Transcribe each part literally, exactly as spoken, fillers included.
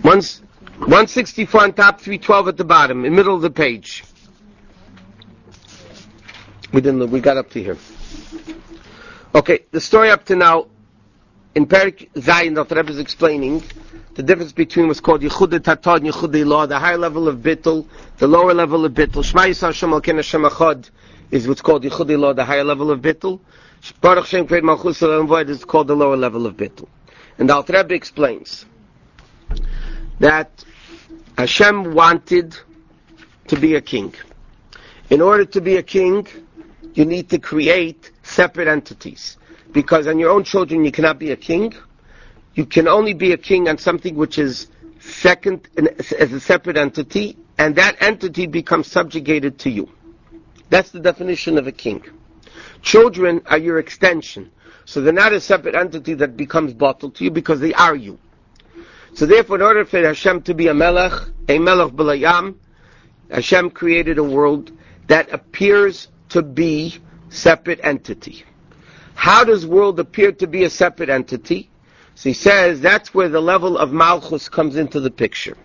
one sixty-four on top, three twelve at the bottom, in the middle of the page. We didn't. We got up to here. Okay, the story up to now, in Perik Zayin, that Rebbe is explaining the difference between what's called Yichud Tata and Yichud Law, the higher level of Bittul, the lower level of Bittul. Shema Yisrael Hashem Elokeinu Hashem Echad is what's called Yichud Law, the higher level of Bittul. Baruch Shem Kved Malchus Olam Vayed is called the lower level of Bittul. And the Alter Rebbe explains that Hashem wanted to be a king. In order to be a king, you need to create separate entities. Because on your own children you cannot be a king. You can only be a king on something which is second as a separate entity, and that entity becomes subjugated to you. That's the definition of a king. Children are your extension. So they're not a separate entity that becomes bottled to you because they are you. So therefore, in order for Hashem to be a melech, a melech b'layam, Hashem created a world that appears to be separate entity. How does world appear to be a separate entity? So he says that's where the level of Malchus comes into the picture.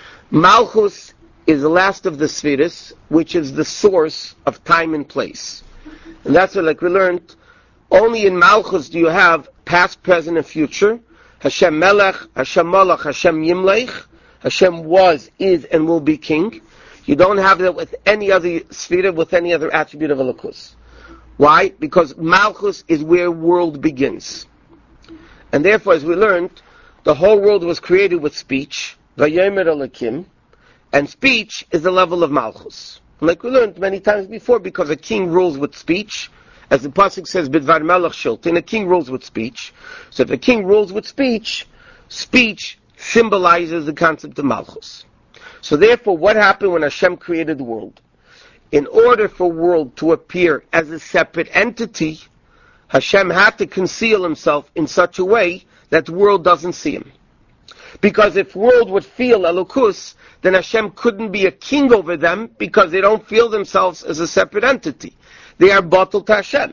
Malchus is the last of the Sfiris, which is the source of time and place. And that's what, like we learned, only in Malchus do you have past, present, and future. Hashem Melech, Hashem Malach, Hashem Yimlech. Hashem was, is, and will be king. You don't have that with any other Sfira, with any other attribute of Elokus. Why? Because Malchus is where world begins. And therefore, as we learned, the whole world was created with speech, Vayomer Elokim, and speech is the level of Malchus. Like we learned many times before, because a king rules with speech, as the pasuk says, Bidvar Melech Shiltin, a king rules with speech. So if a king rules with speech, speech symbolizes the concept of Malchus. So therefore, what happened when Hashem created the world? In order for world to appear as a separate entity, Hashem had to conceal himself in such a way that the world doesn't see him. Because if world would feel Elokus, then Hashem couldn't be a king over them because they don't feel themselves as a separate entity. They are bottled to Hashem.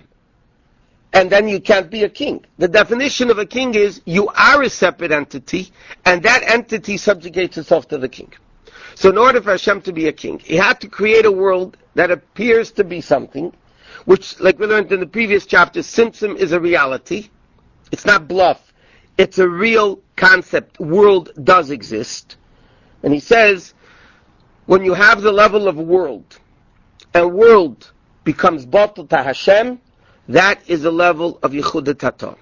And then you can't be a king. The definition of a king is you are a separate entity, and that entity subjugates itself to the king. So in order for Hashem to be a king, he had to create a world that appears to be something, which, like we learned in the previous chapter, Tzimtzum is a reality. It's not bluff. It's a real concept. World does exist. And he says, when you have the level of world, and world becomes bottled to Hashem, that is a level of Yichud Tata.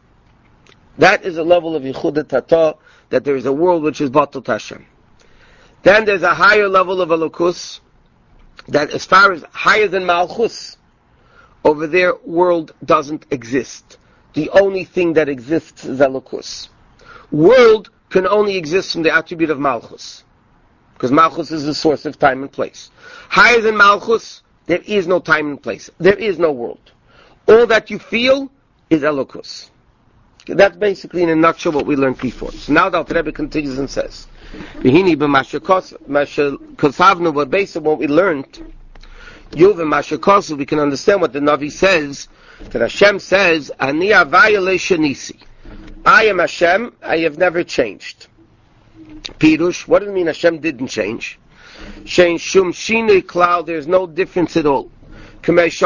That is a level of Yichud Tata, that there is a world which is bottled to Hashem. Then there's a higher level of Elokus, that as far as higher than Malchus, over there world doesn't exist. The only thing that exists is Elokus. World can only exist from the attribute of Malchus, because Malchus is the source of time and place. Higher than Malchus, there is no time and place. There is no world. All that you feel is Elokus. That's basically in a nutshell what we learned before. So now the Alter Rebbe continues and says, V'hini b'mashakosavnu, but based on what we learned, Yuv v'mashakosu, we can understand what the Navi says, that Hashem says, Ani avaya le'shanisi. I am Hashem, I have never changed. Pirush, what does it mean Hashem didn't change? Shein shum shinui klal, there's no difference at all. Just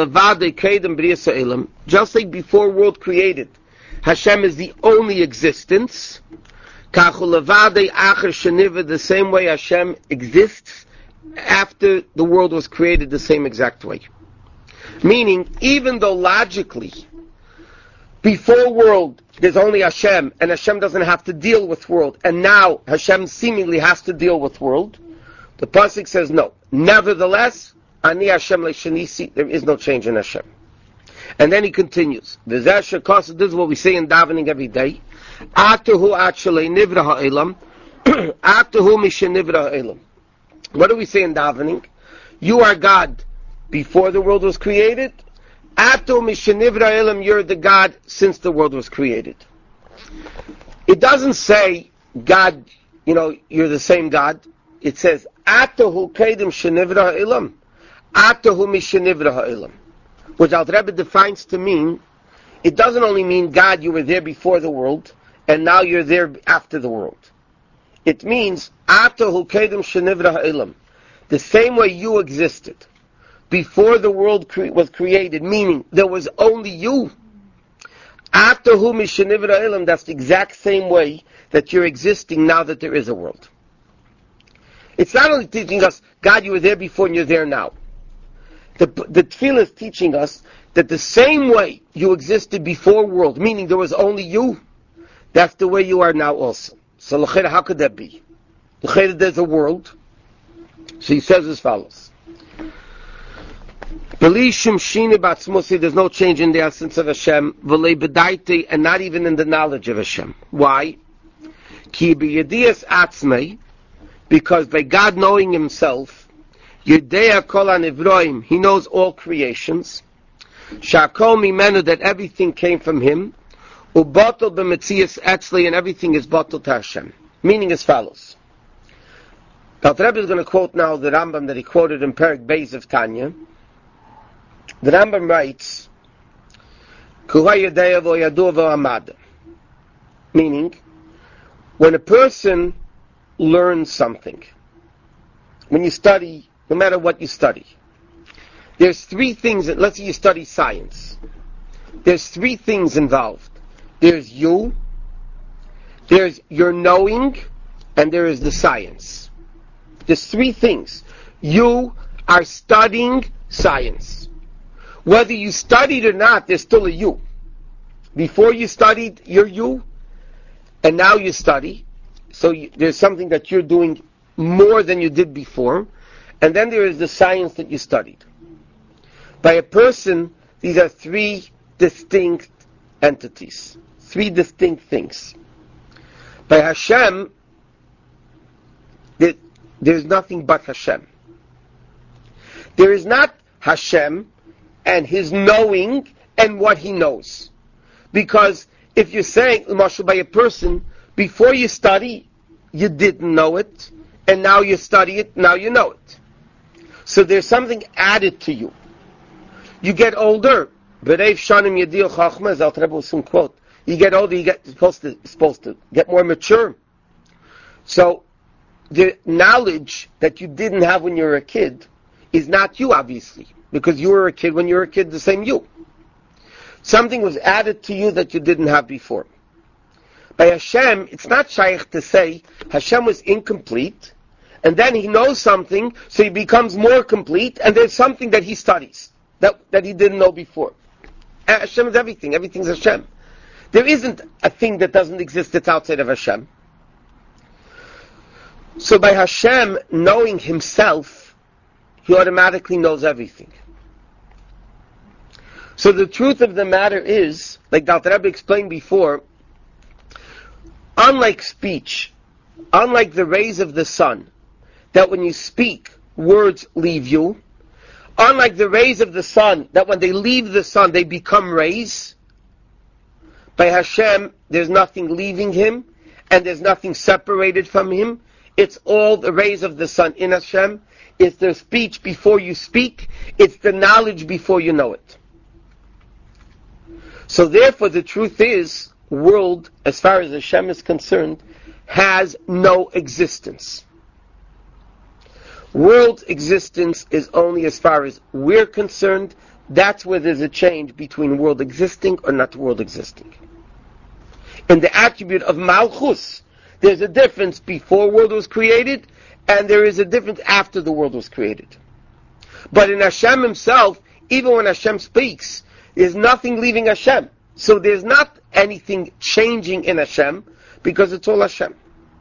like before world created, Hashem is the only existence. The same way Hashem exists after the world was created, the same exact way. Meaning, even though logically, before world, there's only Hashem, and Hashem doesn't have to deal with world, and now Hashem seemingly has to deal with world, the pasuk says no. Nevertheless, Ani Hashem le'shanisi, there is no change in Hashem. And then he continues. This is what we say in davening every day. Atahu actually nivra ha'elam. Atahu mishen nivra ha'elam. What do we say in davening? You are God before the world was created. Atahu mishen nivra ha'elam. You're the God since the world was created. It doesn't say God, you know, you're the same God. It says Atahu kedim shenivra ha'elam. Atahu mishen nivra ha'elam. Which Alter Rebbe defines to mean, it doesn't only mean God, you were there before the world, and now you're there after the world. It means, after Hukedem Shenivra Ha'ilam, the same way you existed, before the world cre- was created, meaning there was only you. After whom is Shenivra Ha'ilam, that's the exact same way that you're existing now that there is a world. It's not only teaching us, God, you were there before and you're there now. The, the Tefillah is teaching us that the same way you existed before world, meaning there was only you, that's the way you are now also. So, l'chera, how could that be? L'chera, there's a world. So he says as follows. Belishum shine batzmusi, there's no change in the essence of Hashem, v'lei bedaiti, and not even in the knowledge of Hashem. Why? Ki b'yediyas atzmei, because by God knowing Himself, Yedea kol hanivroim, He knows all creations. Shakol mimenu, that everything came from Him. Ubatel b'metzias etzli, and everything is batel to Hashem. Meaning as follows. Now, the Rebbe is going to quote now the Rambam that he quoted in Perek Beis of Tanya. The Rambam writes, Kuha yedea v'yadu v'amad. Meaning, when a person learns something, when you study, no matter what you study, there's three things, that, let's say you study science, there's three things involved. There's you, there's your knowing, and there is the science. There's three things. You are studying science. Whether you studied or not, there's still a you. Before you studied, you're you, and now you study. So you, there's something that you're doing more than you did before, and then there is the science that you studied. By a person, these are three distinct entities, three distinct things. By Hashem, there, there's nothing but Hashem. There is not Hashem and His knowing and what He knows. Because if you're saying, Marshal, by a person, before you study, you didn't know it, and now you study it, now you know it. So there's something added to you. You get older. Bereif shanim yedil chachma, as Al Rebbe will soon quote. You get older, you get supposed to supposed to get more mature. So the knowledge that you didn't have when you were a kid is not you, obviously, because you were a kid when you were a kid, the same you. Something was added to you that you didn't have before. By Hashem, it's not shaykh to say Hashem was incomplete, and then He knows something, so He becomes more complete, and there's something that He studies that, that He didn't know before. Hashem is everything. Everything's Hashem. There isn't a thing that doesn't exist that's outside of Hashem. So by Hashem knowing Himself, He automatically knows everything. So the truth of the matter is, like Doctor Rebbe explained before, unlike speech, unlike the rays of the sun, that when you speak, words leave you, unlike the rays of the sun, that when they leave the sun, they become rays, by Hashem, there's nothing leaving Him, and there's nothing separated from Him. It's all the rays of the sun in Hashem. It's the speech before you speak. It's the knowledge before you know it. So therefore, the truth is, world, as far as Hashem is concerned, has no existence. World's existence is only as far as we're concerned. That's where there's a change between world existing or not world existing. In the attribute of Malchus, there's a difference before world was created, and there is a difference after the world was created. But in Hashem Himself, even when Hashem speaks, there's nothing leaving Hashem. So there's not anything changing in Hashem, because it's all Hashem.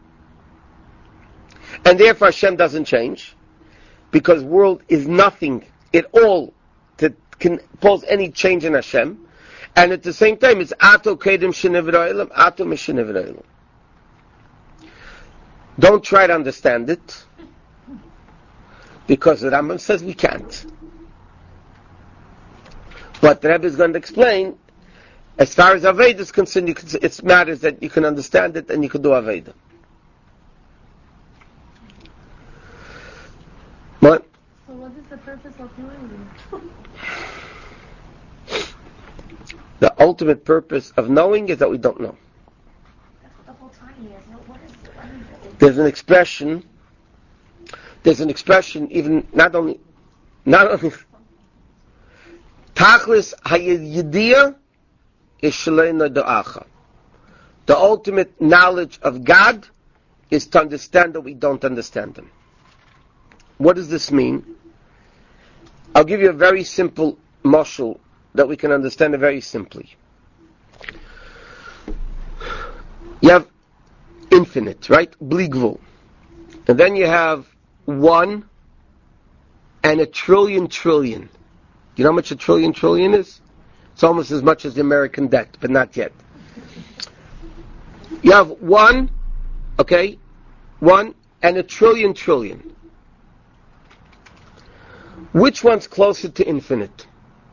And therefore Hashem doesn't change, because world is nothing at all that can pose any change in Hashem. And at the same time, it's Ato Kedem Shenivra Olam, Ato Meshenivra Olam. Don't try to understand it, because the Rambam says we can't. But the Rebbe is going to explain, as far as Aveda is concerned, you can, it matters that you can understand it and you can do Aveda. What? So what is the purpose of knowing you? The ultimate purpose of knowing is that we don't know. That's what the whole time is. What is, what is it? There's an expression, there's an expression even, not only, not only, Tachlis hayidiyah is shaleina da'acha. The ultimate knowledge of God is to understand that we don't understand Him. What does this mean? I'll give you a very simple mashal that we can understand it very simply. You have infinite, right? Bligvul. And then you have one and a trillion trillion. You know how much a trillion trillion is? It's almost as much as the American debt, but not yet. You have one, okay, one and a trillion trillion. Which one's closer to infinite?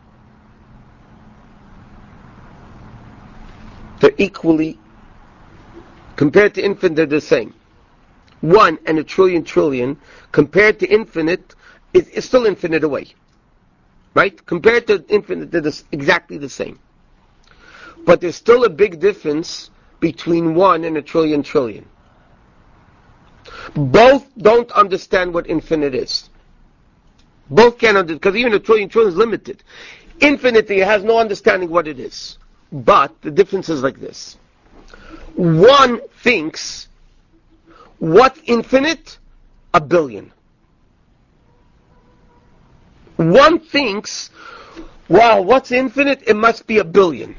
They're equally, compared to infinite, they're the same. One and a trillion trillion, compared to infinite, it, it's still infinite away. Right? Compared to infinite, they're the, exactly the same. But there's still a big difference between one and a trillion trillion. Both don't understand what infinite is. Both can't understand, because even a trillion trillion is limited. Infinity has no understanding what it is. But the difference is like this. One thinks, what's infinite? A billion. One thinks, wow, what's infinite? It must be a billion.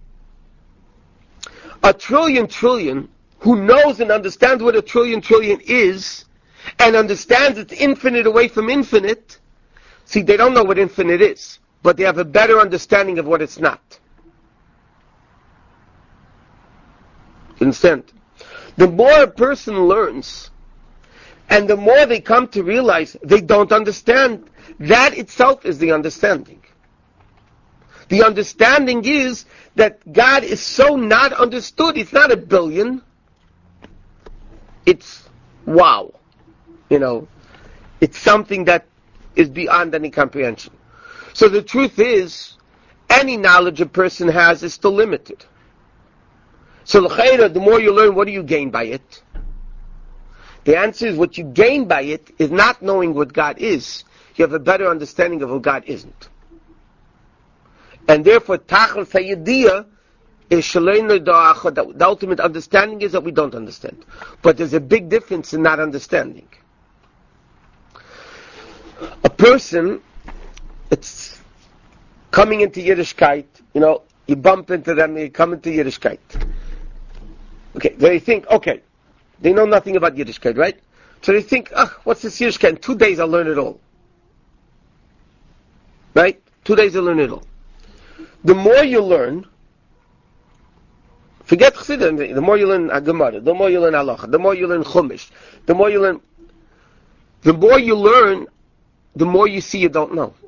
A trillion trillion, who knows and understands what a trillion trillion is, and understands it's infinite away from infinite, see, they don't know what infinite is, but they have a better understanding of what it's not. You understand? The more a person learns, and the more they come to realize they don't understand, that itself is the understanding. The understanding is that God is so not understood. It's not a billion. It's wow. You know, it's something that is beyond any comprehension. So the truth is, any knowledge a person has is still limited. So l'chayra, the more you learn, what do you gain by it? The answer is, what you gain by it is not knowing what God is. You have a better understanding of what God isn't. And therefore, tachal sayidiyah is shaleinu da'acha. The ultimate understanding is that we don't understand. But there's a big difference in not understanding. A person, it's coming into Yiddishkeit, you know, you bump into them, you come into Yiddishkeit. Okay, they think, okay, they know nothing about Yiddishkeit, right? So they think, ah, what's this Yiddishkeit? In two days I'll learn it all. Right? Two days I'll learn it all. The more you learn, forget Chassidus, the more you learn Gemara, the more you learn Halacha, the more you learn Chumash, the more you learn, the more you learn, the more you see you don't know.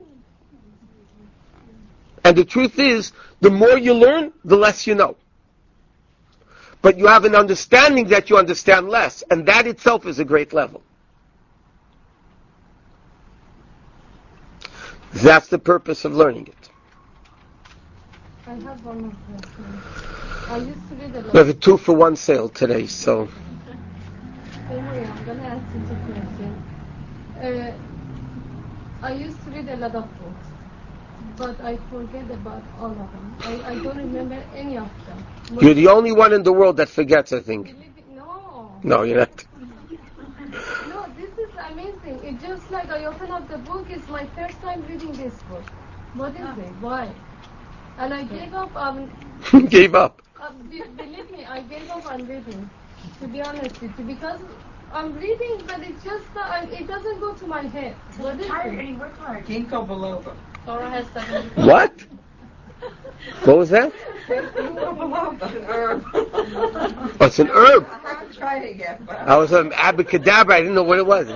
And the truth is, the more you learn, the less you know. But you have an understanding that you understand less, and that itself is a great level. That's the purpose of learning it. I have one more question. I used to read a lot. We have a two for one sale today, so. Don't worry, I'm going to ask you two questions. Uh, I used to read a lot of books, but I forget about all of them. I, I don't remember any of them. But You're the only one in the world that forgets, I think. believe it- No. No, you're not. No, this is amazing. It's just like I open up the book. It's my first time reading this book. What is it? Why? And I gave up on... Gave up. Uh, be, believe me, I gave up on reading, to be honest with you, because I'm reading, but it's just, uh, it doesn't go to my head. What is tired it? and he worked hard. Ginkgo biloba. Torah has seven. What? What was that? Ginkgo biloba. An herb. Oh, it's an herb. I haven't tried it yet, but I was an abracadabra. I didn't know what it was.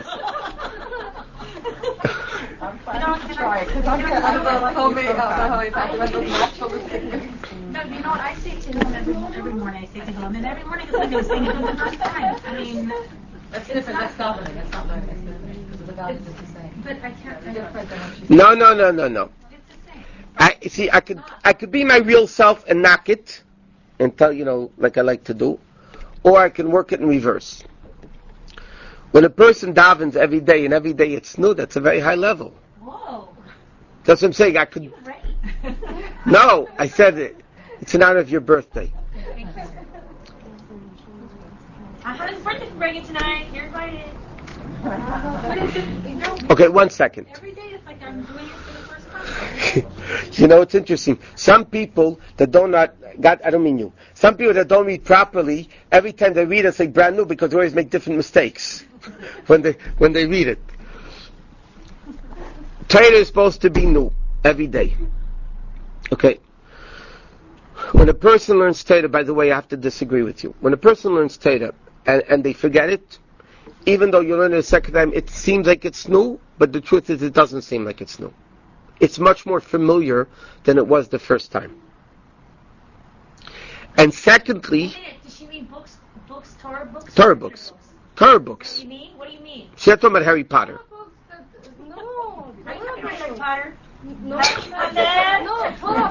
I'm planning to try it because I'm going to have homemade natural. No, you know what? I say Tehillim every, every morning. I say Tehillim, and every morning it's like I was saying it for the first time. I mean, That's different. That's not learning. That's not learning. That's different because the God is just the same. but I can't. I Different than what she's No, no, no, no, no. It's the same. I see. I could, I could be my real self and knock it, and tell you know, like I like to do, or I can work it in reverse. When a person davens every day and every day it's new, that's a very high level. Whoa. That's what I'm saying. I could. You're right. No, I said it. It's in honor of your birthday. I had his birthday for bringing tonight. You're invited. Okay, one second. Every day it's like I'm doing it for the first time. You know, it's interesting. Some people that don't not, God, I don't mean you. Some people that don't read properly, every time they read it's like brand new because they always make different mistakes when they when they read it. Torah is supposed to be new every day. Okay. When a person learns Torah, by the way, I have to disagree with you. When a person learns Torah and, and they forget it, even though you learn it a second time, it seems like it's new, but the truth is it doesn't seem like it's new. It's much more familiar than it was the first time. And secondly... Does she read books, books, Torah books? Torah books. Torah books. What do you mean? What do you mean? She's talking about Harry Potter. No, Are you talking about Harry Potter? no, No, no, Torah.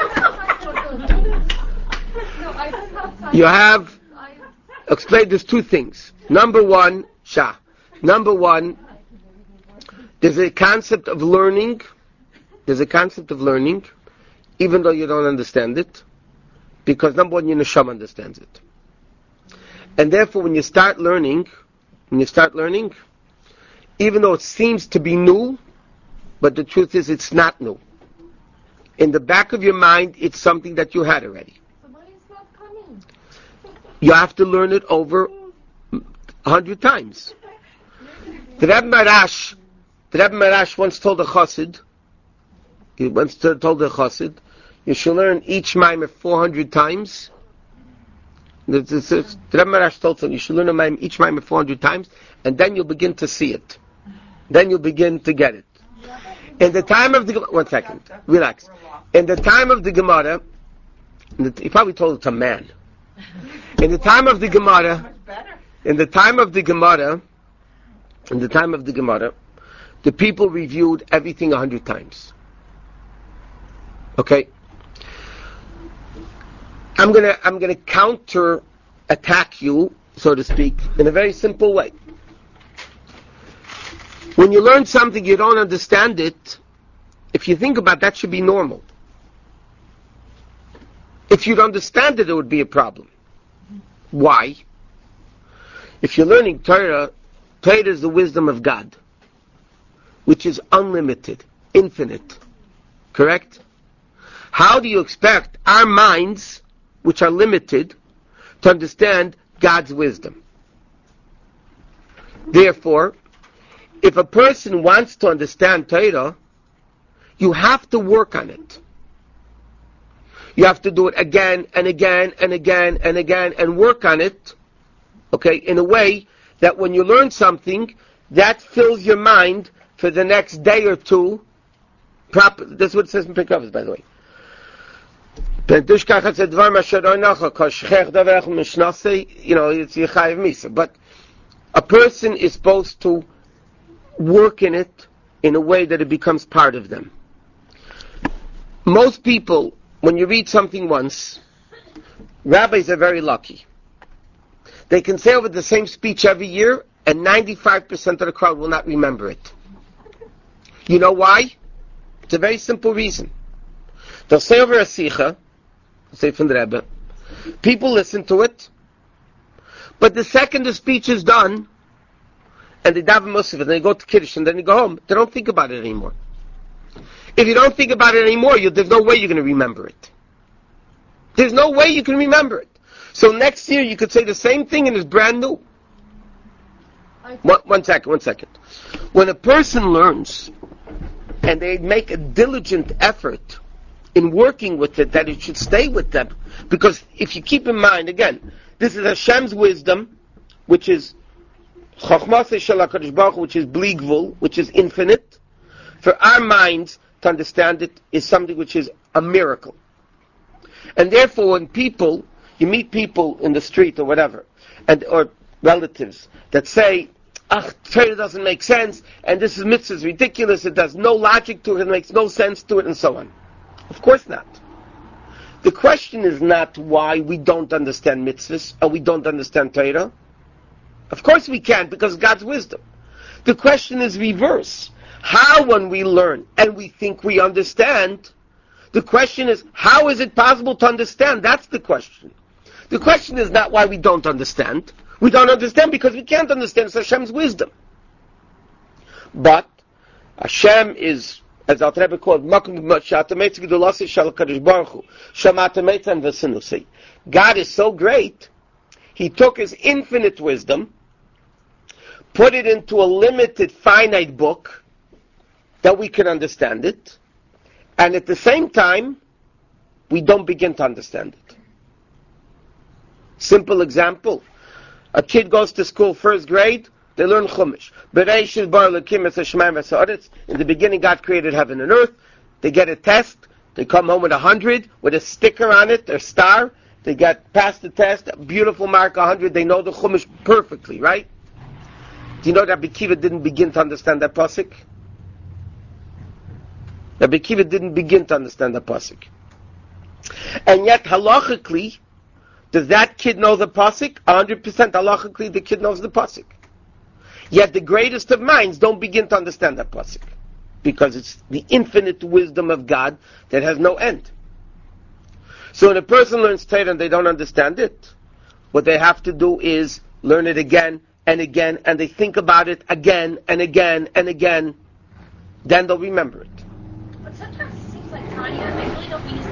No, I don't have time. You have... I, Explain, there's two things. Number one, Shah. Number one, there's a concept of learning. There's a concept of learning, even though you don't understand it, because number one, your neshama understands it. And therefore, when you start learning, when you start learning, even though it seems to be new, but the truth is it's not new. In the back of your mind, it's something that you had already. so why is not coming? You have to learn it over a hundred times. The Rebbe Marash, the Rebbe Marash once told a chassid, he once told a chassid, you should learn each Maimer four hundred times. The, the, the, the Rebbe Marash told him, you should learn a Maimer, each Maimer four hundred times, and then you'll begin to see it. Then you'll begin to get it. In the time of the, one second, relax. In the time of the Gemara, in the, he probably told it to a man. In the time of the Gemara, in the time of the Gemara, in the time of the Gemara, the people reviewed everything a hundred times. Okay? I'm gonna, I'm gonna counter attack you, so to speak, in a very simple way. When you learn something, you don't understand it, if you think about that, should be normal. If you'd understand it, it would be a problem. Why? If you're learning Torah, Torah is the wisdom of God, which is unlimited, infinite. Correct? How do you expect our minds, which are limited, to understand God's wisdom? Therefore, if a person wants to understand Torah, you have to work on it. You have to do it again and again and again and again and work on it, okay, in a way that when you learn something, that fills your mind for the next day or two. Proper, that's what it says in Pirkei, by the way. You know, it's Yechayev Misa. But a person is supposed to work in it in a way that it becomes part of them. Most people, when you read something once, rabbis are very lucky. They can say over the same speech every year, and ninety-five percent of the crowd will not remember it. You know why? It's a very simple reason. They'll say over a sicha, say from the Rebbe, people listen to it, but the second the speech is done, and they daven most of it, and they go to Kiddush, and then they go home, they don't think about it anymore. If you don't think about it anymore, you, there's no way you're going to remember it. There's no way you can remember it. So next year you could say the same thing and it's brand new. One, one second, one second. When a person learns and they make a diligent effort in working with it, that it should stay with them. Because if you keep in mind, again, this is Hashem's wisdom, which is Chochmasei Shel HaKadosh Baruch Hu, which is Bligvul, which is infinite. For our minds to understand it is something which is a miracle. And therefore, when people, you meet people in the street or whatever, and or relatives that say, "Ah, Torah doesn't make sense, and this is mitzvah is ridiculous. It has no logic to it. It makes no sense to it, and so on." Of course not. The question is not why we don't understand mitzvahs or we don't understand Torah. Of course we can, because God's wisdom. The question is reverse. How, when we learn and we think we understand, the question is, how is it possible to understand? That's the question. The question is not why we don't understand. We don't understand because we can't understand. It's Hashem's wisdom. But Hashem is, as Alter Rebbe called, God is so great, He took His infinite wisdom, put it into a limited, finite book, that we can understand it, and at the same time, we don't begin to understand it. Simple example. A kid goes to school, first grade, they learn Chumash. In the beginning, God created heaven and earth. They get a test. They come home with a hundred, with a sticker on it, their star. They get past the test, a beautiful mark, a hundred. They know the Chumash perfectly, right? Do you know that Rabbi Kiva didn't begin to understand that pasuk? Rabbi Kiva didn't begin to understand that pasuk. And yet, halachically, does that kid know the pasuk? one hundred percent halachically, the kid knows the pasuk. Yet the greatest of minds don't begin to understand that pasuk, because it's the infinite wisdom of God that has no end. So when a person learns Torah and they don't understand it, what they have to do is learn it again and again, and they think about it again and again and again. Then they'll remember it. But sometimes it seems like Tanya, I really don't mean to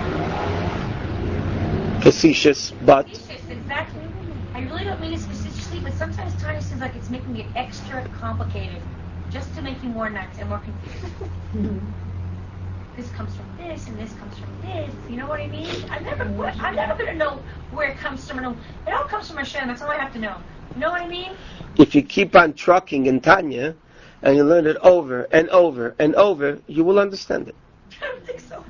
say Facetious, but facetious, exactly. I really don't mean it facetiously, but sometimes Tanya seems like it's making it extra complicated, just to make you more nuts and more confused. This comes from this, and this comes from this. You know what I mean? I'm never, I'm never going to know where it comes from. It all comes from Hashem. That's all I have to know. You know what I mean? If you keep on trucking in Tanya, and you learn it over and over and over, you will understand it. I don't think so.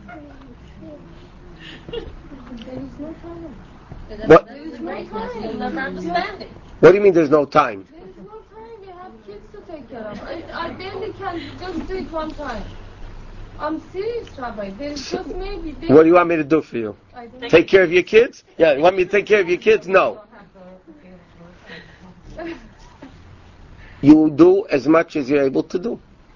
There is no time. What? There is no time. You'll never understand it. What do you mean there's no time? There is no time. We have kids to take care of. I, I barely can just do it one time. I'm serious, Rabbi. There is just maybe... There What do you want me to do for you? I don't Take care of your kids? Yeah, you want me to take care of your kids? No. You do as much as you're able to do.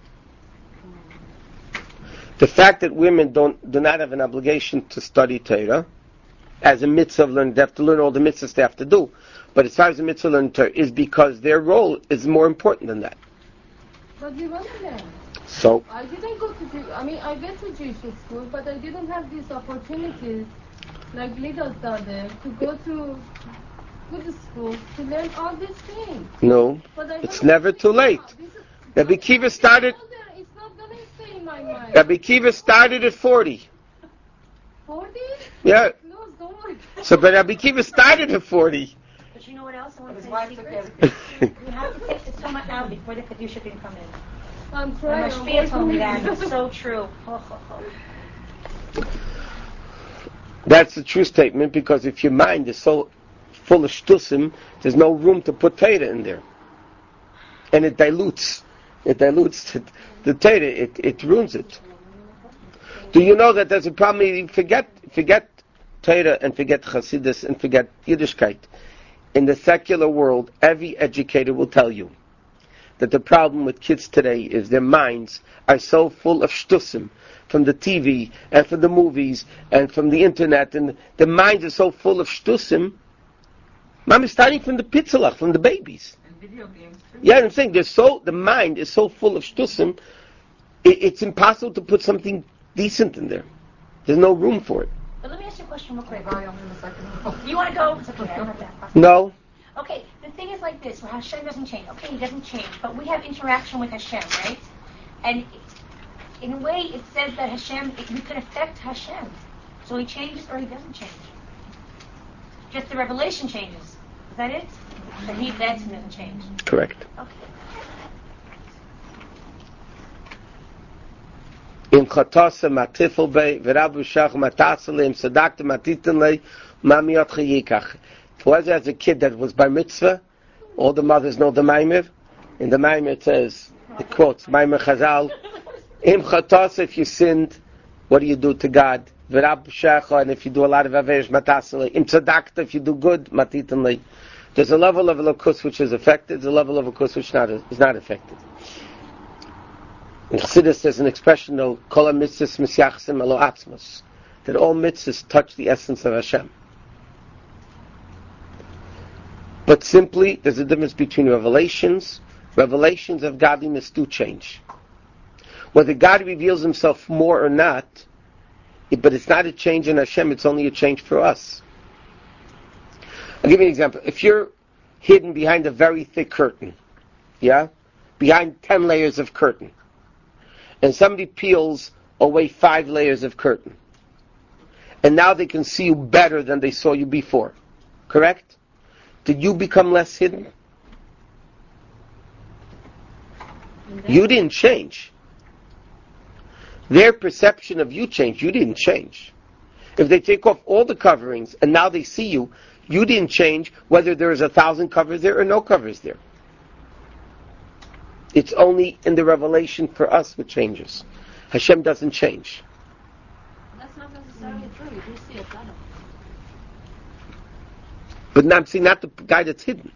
The fact that women don't do not have an obligation to study Torah as a mitzvah of learning, they have to learn all the mitzvahs they have to do. But as far as the mitzvah of learning Torah is because their role is more important than that. But we went there. So I didn't go to Jew- I mean, I went to Jewish school, but I didn't have these opportunities like Lida's daughter to go to good school to learn all these things. no, But I it's don't never too late. This is- Rabbi Kiva started. It's not going to stay in my mind. Rabbi Kiva started at forty. forty? Yeah. No, don't worry. So, but Rabbi Kiva started at forty. But you know what else I want to His say wife a took secret? care You have to take the Toma out before the Kedusha can come in. I'm And trying. Mashpia told me that. It's so true. Ho, ho, ho. That's a true statement, because if your mind is so full of shtusim, there's no room to put Torah in there, and it dilutes. It dilutes the, the Torah. It it ruins it. Do you know that there's a problem? You forget forget Torah and forget Chassidus and forget Yiddishkeit. In the secular world, every educator will tell you that the problem with kids today is their minds are so full of shtusim from the T V and from the movies and from the internet, and the minds are so full of shtusim. Mom is starting from the pitzalach, from the babies. And video games too. Yeah, I'm saying there's so the mind is so full of shtusim, it, it's impossible to put something decent in there. There's no room for it. But let me ask you a question real quick. Volume in a second. You want to go? It's okay. I don't have that. No, Okay, the thing is like this, where Hashem doesn't change. Okay, He doesn't change, but we have interaction with Hashem, right? And in a way, it says that Hashem, it, we can affect Hashem. So He changes or He doesn't change. Just the revelation changes. Is that it? But He that's doesn't change. correct. Okay. In chatasa matifel bei v'rabu shach matasalim sadakta matitinlei mamiot chayikach. If was as a kid that was bar mitzvah, all the mothers know the Maimer. In the Maimer it says, the quotes, Maimer Chazal, Im chatasa, if you sinned, what do you do to God? V'rabu shach, and if you do a lot of avesh matasalim. Im tzadakta, if you do good, matitinlei. There's a level of Elokus which is affected, there's a level of Elokus which not, is not affected. In Chassidus there's an expression, Kol ha-mitzvos misyachsim elo atzmos, that all mitzvahs touch the essence of Hashem. But simply, there's a difference between revelations. Revelations of godliness do change. Whether God reveals himself more or not, it, but it's not a change in Hashem, it's only a change for us. I'll give you an example. If you're hidden behind a very thick curtain, yeah? Behind ten layers of curtain, and somebody peels away five layers of curtain, and now they can see you better than they saw you before, correct? Did you become less hidden? You didn't change. Their perception of you changed. You didn't change. If they take off all the coverings and now they see you, you didn't change whether there is a thousand covers there or no covers there. It's only in the revelation for us which changes. Hashem doesn't change. That's not necessarily true. You do see it better. But now I'm seeing not the guy that's hidden.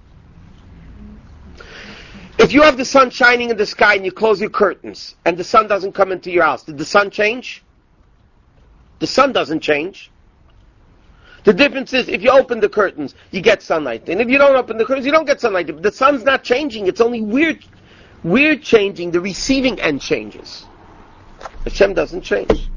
If you have the sun shining in the sky and you close your curtains and the sun doesn't come into your house, did the sun change? The sun doesn't change. The difference is if you open the curtains, you get sunlight. And if you don't open the curtains, you don't get sunlight. The sun's not changing. It's only we're, we're changing. The receiving end changes. Hashem doesn't change.